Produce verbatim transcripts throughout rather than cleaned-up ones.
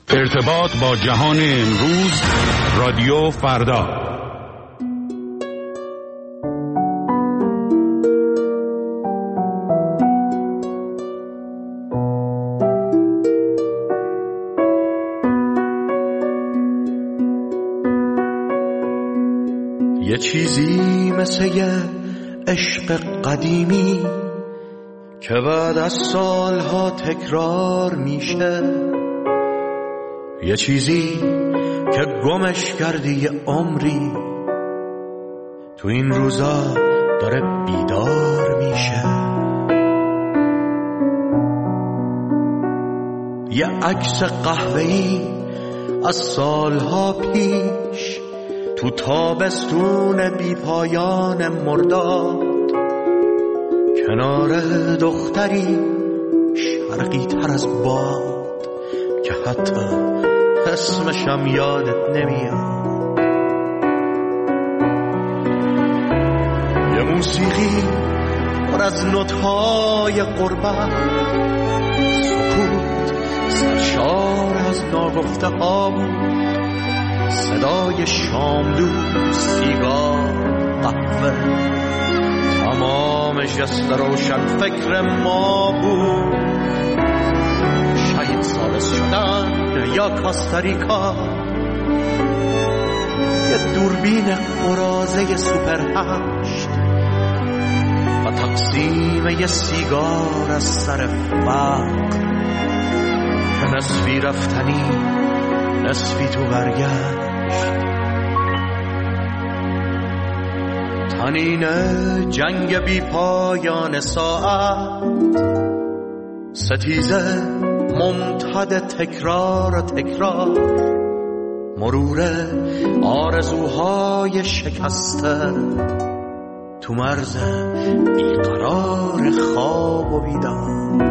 ارتباط با جهان امروز، رادیو فردا. یه چیزی مثل یه عشق قدیمی که بعد از سالها تکرار میشه، یه چیزی که گمش کردی یه عمری، تو این روزا داره بیدار میشه. یه عکس قهوه‌ای از سالها پیش تو تابستون بی پایان مرداد، کنار دختری شرقی تر از باد که حتی اسمشم یادت نمیاد. یه موسیقی پر از نوت‌های قربت، سکوت سرشار از ناگفته ها بود، صدای شاملو، سیگار، قهوه، تمام جست روشن فکر ما بود. شاید ثالث شدن یا کاستاریکا، یه دوربین قرازه سوپر هشت و تقسیم یه سیگار از سر فقر که نصفی رفتنی نصفی تو برگشت. تنین جنگ بی پایان ساعت، ستیزه ممتد تکرار و تکرار، مرور آرزوهای شکسته تو مرز بیقرار خواب و بیدار.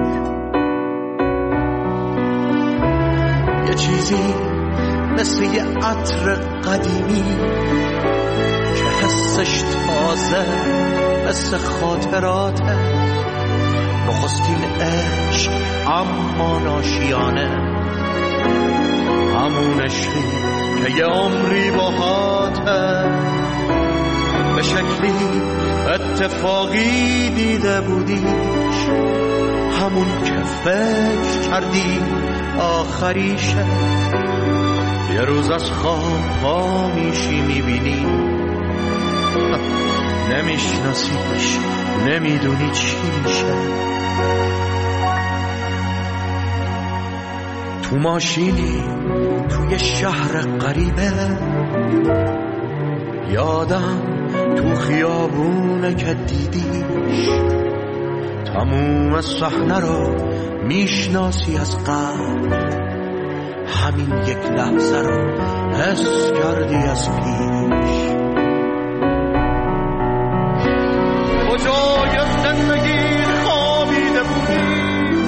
یه چیزی مثل یه عطر قدیمی که حسش تازه مثل خاطراته، نخستین عشق اما ناشیانه، همون عشقی که یه عمری باهاته، به شکلی اتفاقی دیده بودیش، همون که فکر کردی آخریشه. یه روز از خواب پا میشی میبینی نمیشناسیش، نمیدونی چی میشه. تو ماشینی توی شهر غریبه، یادم تو خیابونه که دیدیش، تموم صحنه رو میشناسی از قبل، همین یک لحظه رو حس کردی از پیش. کجای زندگی خوابیده بودی،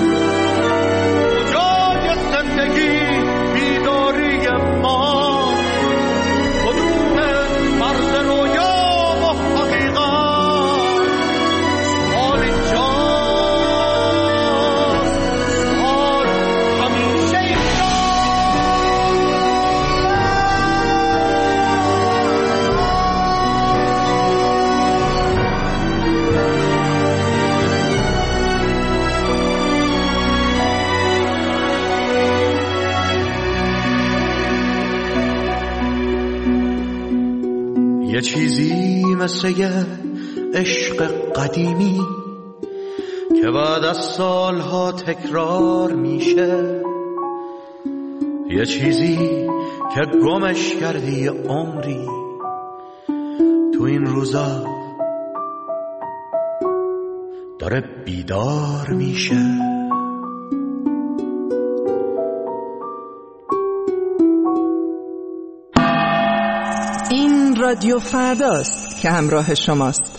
کجای زندگی بیداری ما، کدوم مرز رویا و حقیقت، حال اینجا حال همیشه اینجا. یه چیزی مثل یه عشق قدیمی که بعد از سالها تکرار میشه، یه چیزی که گمش کردی عمری، تو این روزا داره بیدار میشه. این رادیو فرداست که همراه شماست.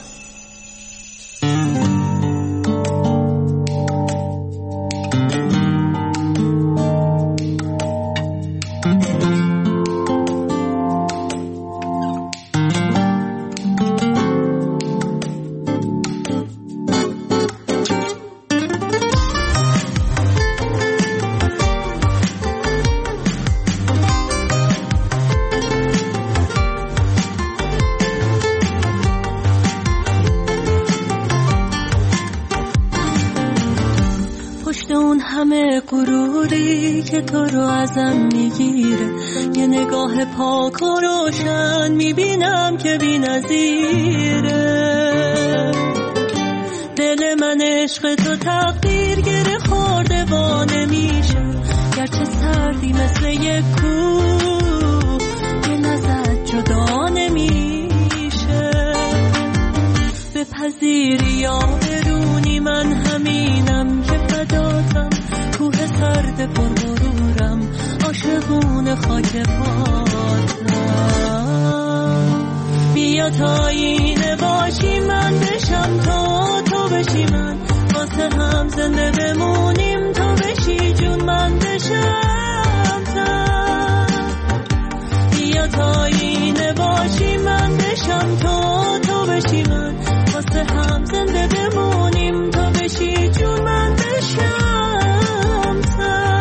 غروری که تو رو ازم میگیره، یه نگاه پاک و روشن میبینم که بی نظیره. دل من عشق تو تقدیر گره خورده و نمیشه، گرچه سردی مثل یک کوه دل ازت جدا نمیشه. بپذیری یا برونی من همینم که فداتم، کوه سرد پر غرورم عاشقون خاک پاتم. بیا تا اینه باشی من بشم تا تو بشی من، واسه هم زنده بمونیم تو بشی جون من بشم تن. بیا تا اینه باشی من بشم تا تو بشی من، واسه هم زنده بمونیم تو بشی جون من بشم تن.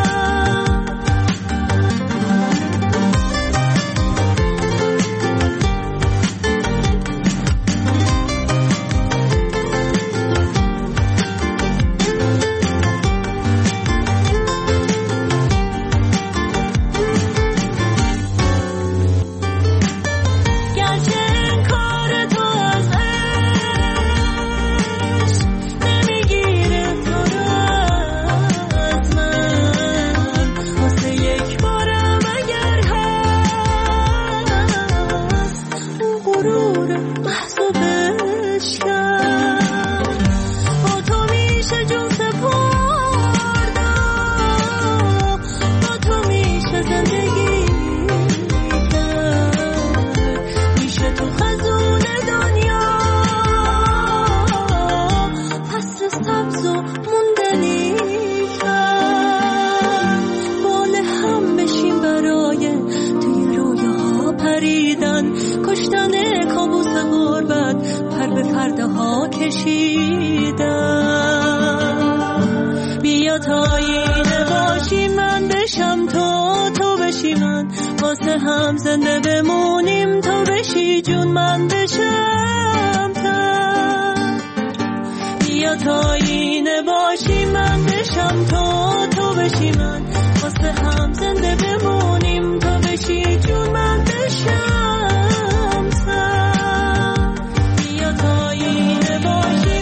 بیا تا اینه باشی من بشم تا تو بشی من، واسه هم زنده بمونیم تو بشی جون من بشم تن. بیا تا اینه باشی من بشم تا تو بشی من، واسه هم زنده بمونیم تو بشی جون من بشم تن. بیا تا اینه باشی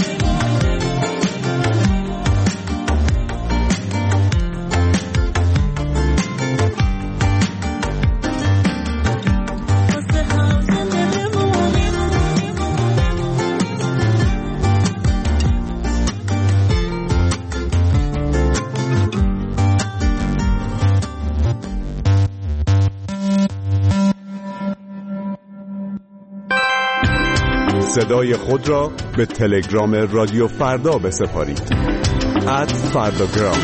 صدای خود را به تلگرام رادیو فردا بسپارید. ات فرداگرام.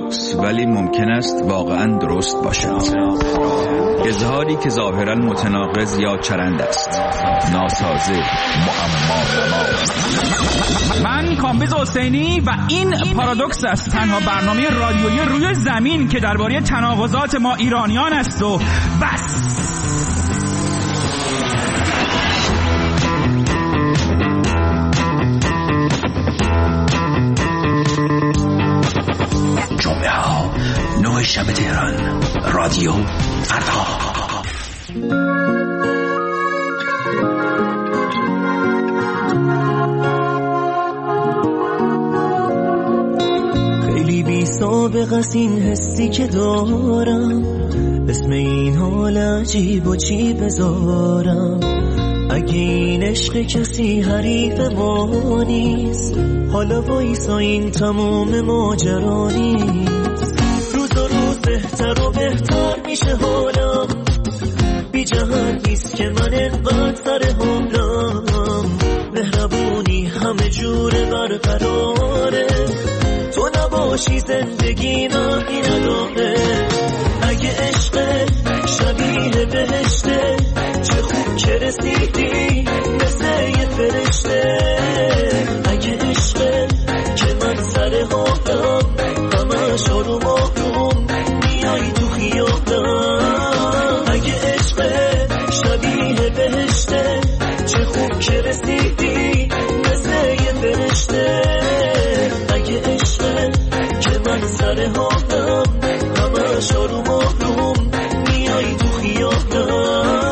پارادوکس ولی ممکن است واقعا درست باشد. اظهاری که ظاهرا متناقض یا چرند است، ناسازه، معما. من کامبیز حسینی و این پارادوکس است، تنها برنامه رادیویی روی زمین که درباره تناقضات ما ایرانیان است و بس. جمعه ها نه شب تهران، رادیو فردا. خیلی بی سابقه است این حسی که دارم، اسم این حال عجیب و چی بذارم. اگه این عشق کسی حریف ما نیست، حالا وایسا این تمام ماجرا نیست. روز و روز بهتر و بهتر میشه حالم، بی جهت نیست که من انقدر سر حالم. مهربونی همه جوره برقراره، تو نباشی زندگی معنی نداره. اگه عشق شبیه بهشته، چه خوب که رسیدی مثل یه فرشته. اگه عشق که من سر حالم، همش آروم آروم میای تو خیالم. اگه عشق شبیه بهشته، چه خوب که رسیدی مثل یه فرشته. اگه عشق که من سر حالم، همش آروم آروم میای تو خیالم.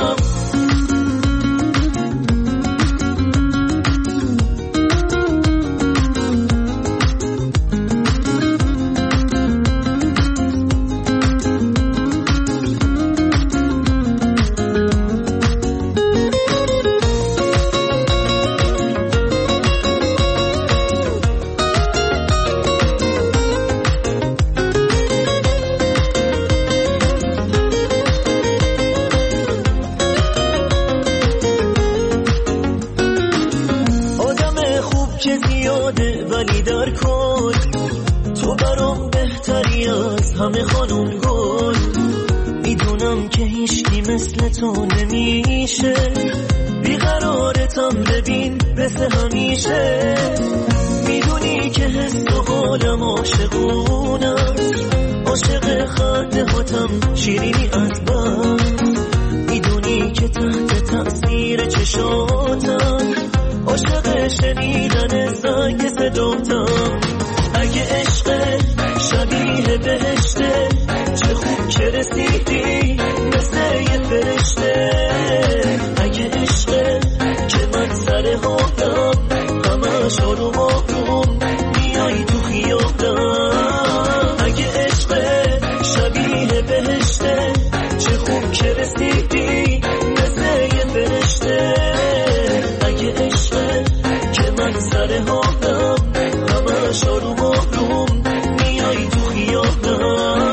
همه خانم گل، میدونم که هیچکی مثل تو نمیشه. بیقرارتم ببین مثل همیشه، میدونی که حس و حالم عاشقونم. عاشق خنده هاتم شیرینی از بس، میدونی که تحت تأثیر چشاتم. عاشق شنیدن زنگ صداتم. اگه عشق شبیه بهشته، چه خوب که رسیدی مثل یه فرشته. اگه عشق که من سر حالم، همش آروم آروم میای تو خیالم. اگه عشق شبیه بهشته، چه خوب که رسیدی مثل یه فرشته. اگه عشق که من سر حالم، همش آروم آروم میای تو خیالم.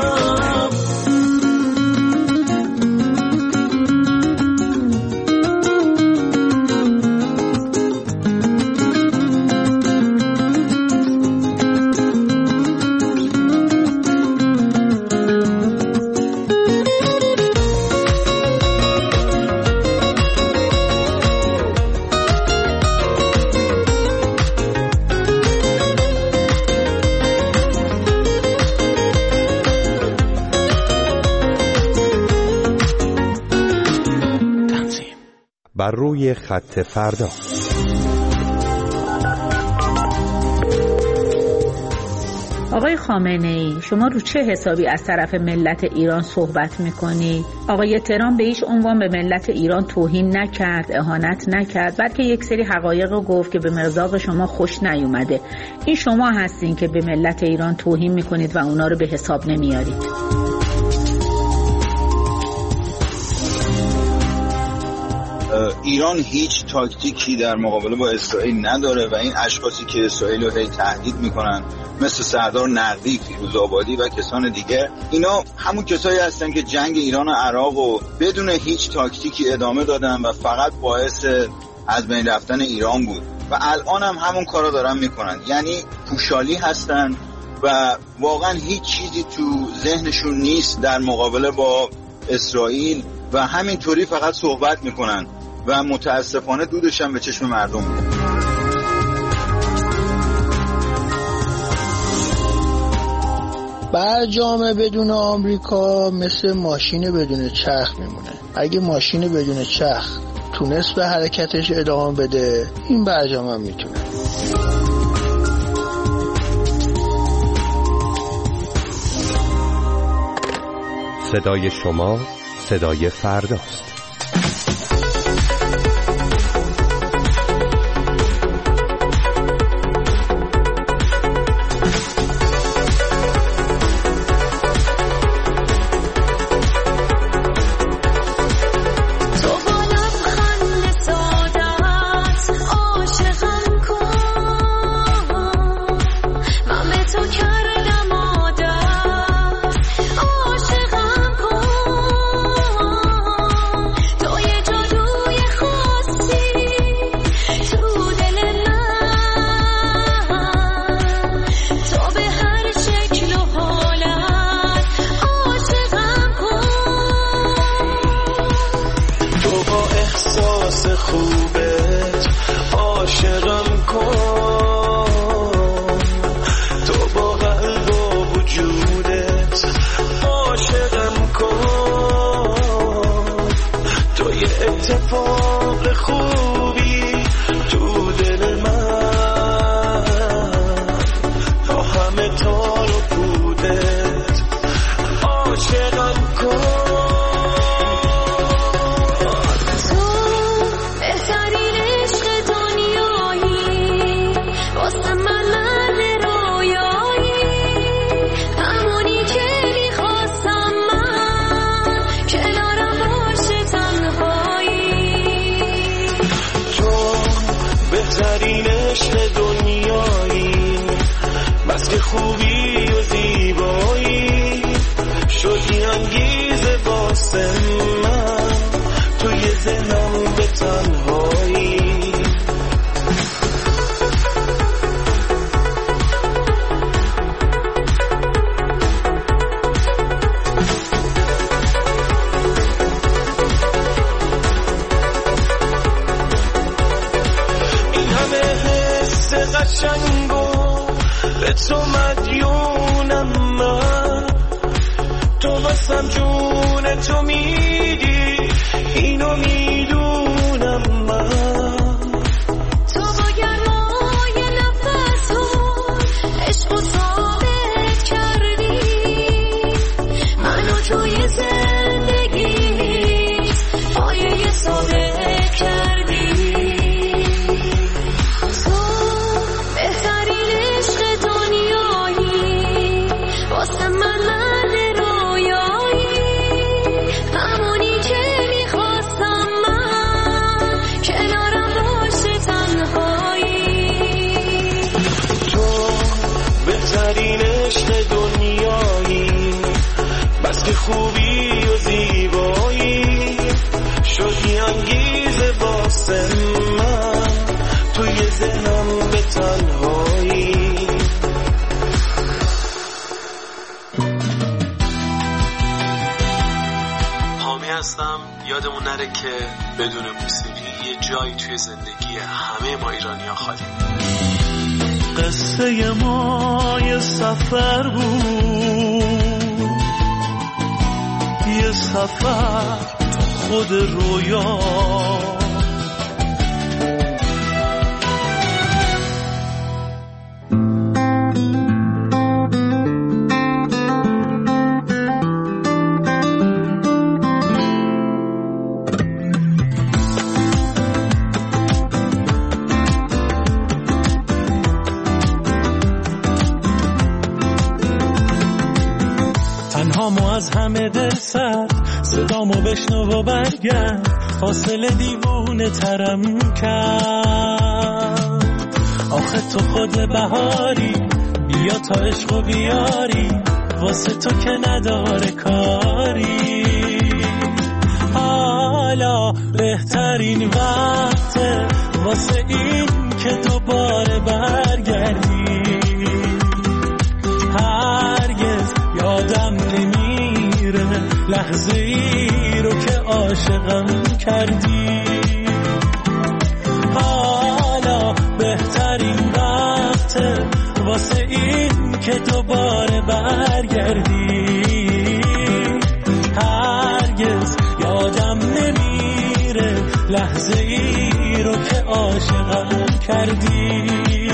بر روی خط فردا. آقای خامنه‌ای، شما رو چه حسابی از طرف ملت ایران صحبت میکنید؟ آقای ترامپ به هیچ عنوان به ملت ایران توهین نکرد، اهانت نکرد، بلکه یک سری حقایق رو گفت که به مذاق شما خوش نیومده. این شما هستین که به ملت ایران توهین میکنید و اونا رو به حساب نمیارید. ایران هیچ تاکتیکی در مقابله با اسرائیل نداره و این اشخاصی که اسرائیل رو هی تهدید میکنن مثل سردار نقدی، فیروز آبادی و کسان دیگه، اینا همون کسایی هستن که جنگ ایران و عراق رو بدون هیچ تاکتیکی ادامه دادن و فقط باعث از بین رفتن ایران بود و الان هم همون کارا دارن میکنن. یعنی پوشالی هستن و واقعا هیچ چیزی تو ذهنشون نیست در مقابله با اسرائیل و همینطوری فقط صحبت میکنن و متاسفانه دودش هم به چشم مردم میاد. برجام بدون آمریکا مثل ماشین بدون چرخ میمونه. اگه ماشین بدون چرخ تونست به حرکتش ادامه بده، این برجام هم میتونه. صدای شما صدای فرداست. یادمون نره که بدون موسیقی یه جایی توی زندگی همه ما ایرانی‌ها خالی. قصه ما یه سفر بود، یه سفر خود رویا، از همه دل سرد صدامو بشنو و برگرد، فاصله دیوونه ترم کرد. آخه تو خود بهاری، بیا تا عشق و بیاری، واسه تو که نداره کاری. حالا بهترین وقته واسه این که دوباره برگردی، عاشقم کردی. حالا بهترین وقته واسه این که دوباره برگردی. هرگز یادم نمیره لحظه ای رو که عاشقم کردی.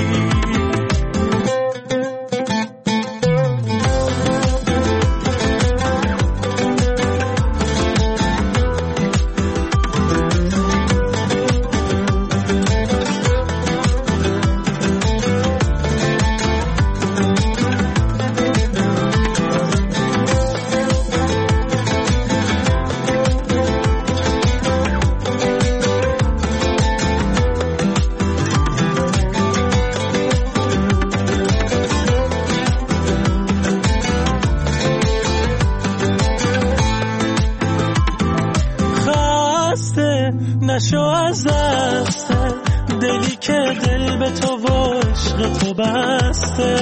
نشو از دست دلی که دل به تو و عشق تو بسته.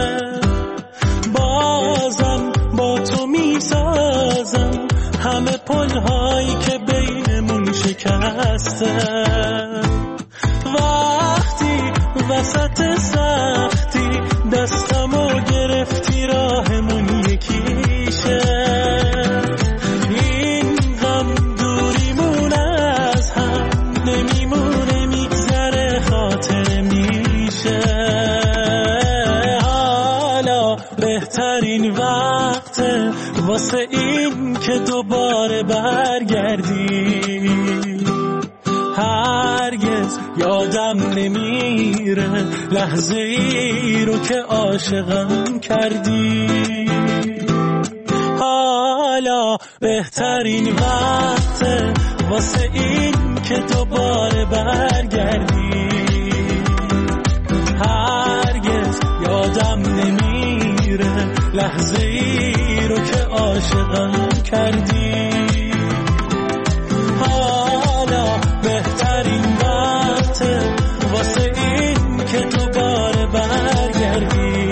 بازم با تو میسازم همه پلهایی که بینمون شکسته. وقتی وسط سختی دستمو گرفتی راهمون یکیشه. بهترین وقت واسه این که دوباره برگردی. هرگز یادم نمیره لحظه ای رو که عاشقم کردی. حالا بهترین وقت واسه این که دوباره برگردی. هرگز یادم نمیره لحظه ای رو که عاشقم کردی. حالا بهترین وقت واسه این که دوباره برگردی.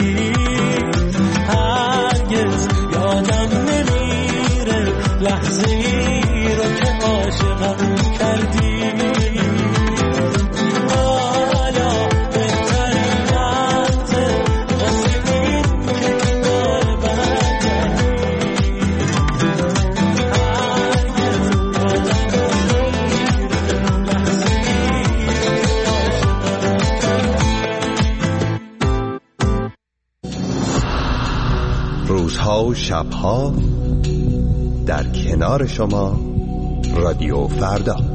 هرگز یادم نمیره لحظه ای رو که عاشقم کردی. روزها و شبها در کنار شما رادیو فردا.